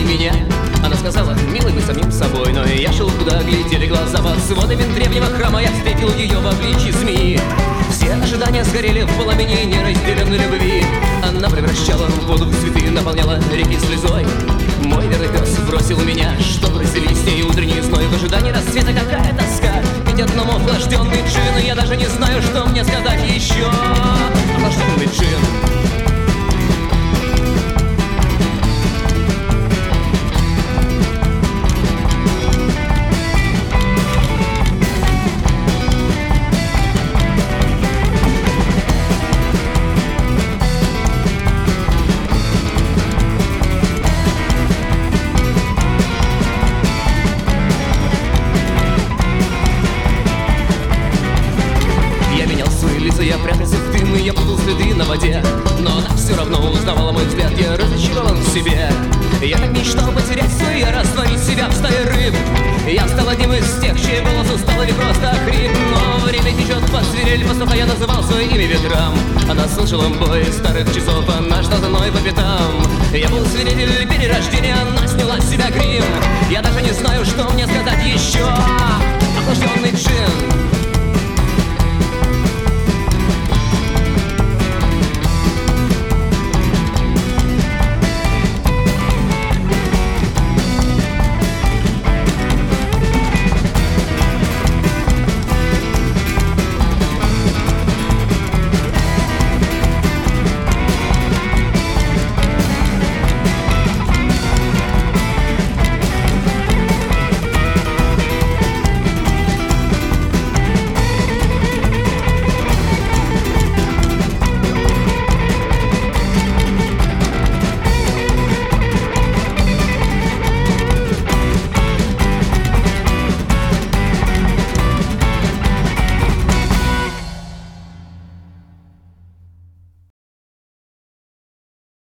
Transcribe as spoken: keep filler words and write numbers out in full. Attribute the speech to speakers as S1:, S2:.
S1: не меня. Она сказала: милый, быть самим собой. Но я шел, куда глядели глаза. Под сводами древнего храма я встретил ее в обличье змеи. Все ожидания сгорели в пламени неразделенной любви. Она превращала воду в цветы, наполняла реки слезой. Мой верный пес бросил меня, чтоб разделить с ней утренний зной. В ожидании рассвета какая тоска, ведь одном охлажденный джин. Я даже не знаю, что мне сказать еще. Охлажденный джин. Я прятался в дым, и я путал следы на воде. Но она все равно узнавала мой взгляд. Я разочарован в себе. Я так мечтал потерять свой, я растворить себя в стае рыб. Я стал одним из тех, чей голос устал или просто хрип. Но время течет под свирель, послуха я называл свое имя ветрам. Она слышала бой старых часов, она шла за мной по пятам. Я был свидетель перерождения, она сняла с себя грим. Я даже не знаю, что мне сказать еще. Охлажденный джин.